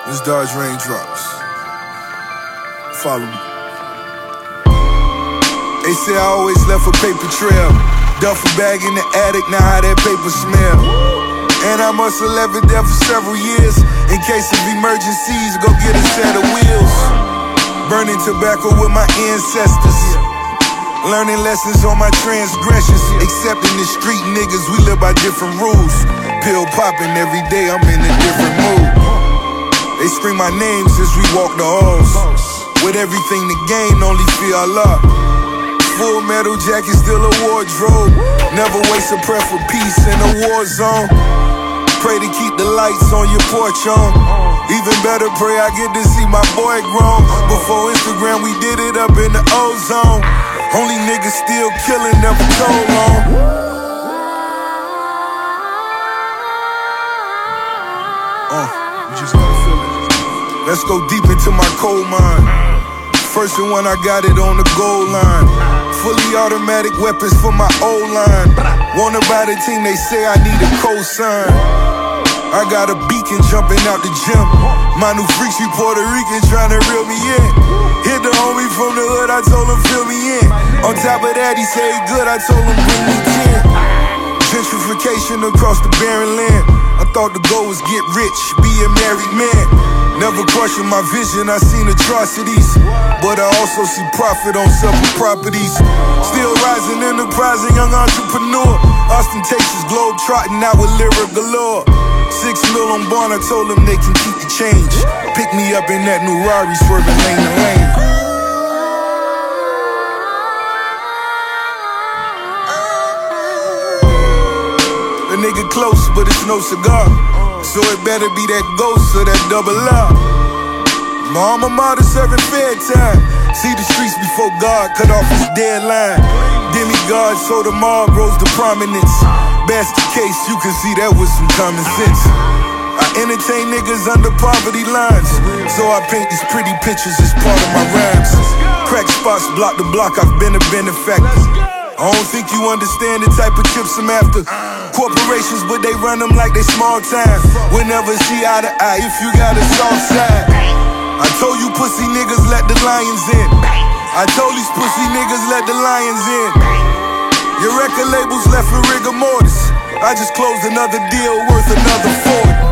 Let's dodge raindrops. Follow me. They say I always left a paper trail. Duffel bag in the attic, now how that paper smell. And I must have left it there for several years. In case of emergencies, go get a set of wheels. Burning tobacco with my ancestors. Learning lessons on my transgressions. Accepting the street niggas, we live by different rules. Pill popping every day, I'm in a different mood. They scream my names as we walk the halls. With everything to gain, only fear Allah. Full metal jacket, still a wardrobe. Never waste a prayer for peace in a war zone. Pray to keep the lights on your porch on. Even better, pray I get to see my boy grown. Before Instagram, we did it up in the ozone. Only niggas still killing, never told on. You just gotta feel it. Let's go deep into my coal mine. First and one, I got it on the goal line. Fully automatic weapons for my O-line. Wanna buy the team, they say I need a cosign. I got a beacon jumping out the gym. My new freaks, we Puerto Rican, trying to reel me in. Hit the homie from the hood, I told him fill me in. On top of that, he said good, I told him bring me 10. Gentrification across the barren land. I thought the goal was get rich, be a married man. Never crushing my vision, I seen atrocities. But I also see profit on several properties. Still rising, enterprising, young entrepreneur. Ostentatious globe trotting out with lyric galore. 6 mil on Barn, I told them they can keep the change. Pick me up in that new Rari, swerving lane to lane. The nigga close, but it's no cigar. So it better be that ghost or that double R. My alma mater serving fair time. See the streets before God cut off his deadline. Demigod, so the mob rose to prominence. Basket case, you can see that with some common sense. I entertain niggas under poverty lines. So I paint these pretty pictures as part of my rhymes. Crack spots block the block, I've been a benefactor. I don't think you understand the type of trips I'm after. Corporations, but they run them like they small time. We'll never see eye to eye if you got a soft side. I told you pussy niggas let the lions in. I told these pussy niggas let the lions in. Your record labels left for rigor mortis. I just closed another deal worth another 40.